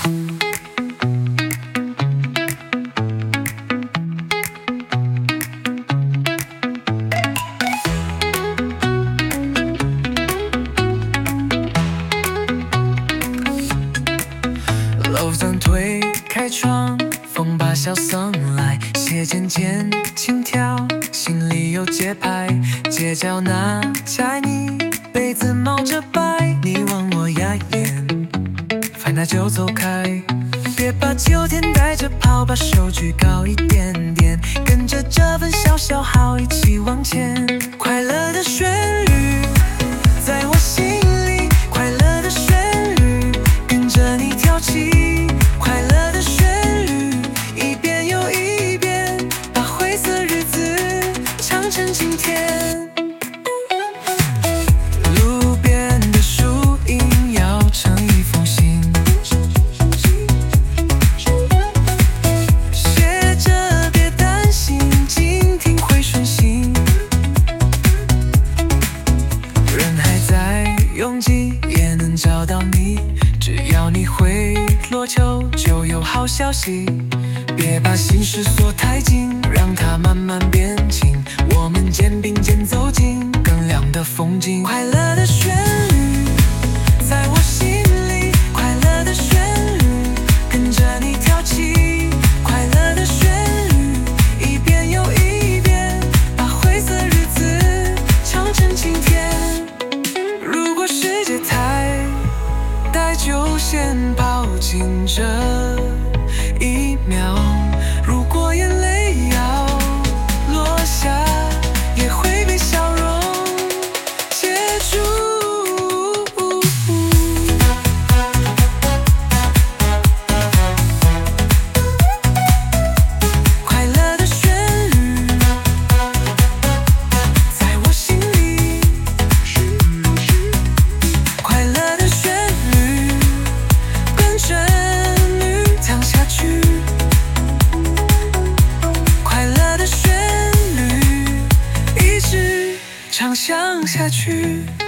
楼上推开窗，风把笑送来，斜渐渐轻佻，心里有节拍。街角那柴泥杯子冒着白，你望我压眼，烦那就走开。别把秋天带着跑，把手举高一点点，跟着这份小小号一起往前。快乐的旋律在我心里，快乐的旋律跟着你跳起，快乐的旋律一遍又一遍，把灰色日子唱成今天。路边的树荫摇成一封信，写着别担心，今天会顺心。人还在拥挤，也能找到你，只要你回罗球就有好消息。别把心事锁太紧，让它慢慢变轻，我们肩并肩走进更亮的风景。快乐的旋律在我心里，快乐的旋律跟着你跳起，快乐的旋律一遍又一遍，把灰色日子唱成今天。如果世界太大，就先抱紧这一秒，如果眼泪要落下，也会被笑容接住。快乐的旋律在我心里，快乐的旋律跟着你唱下去，快乐的旋律一直唱响下去。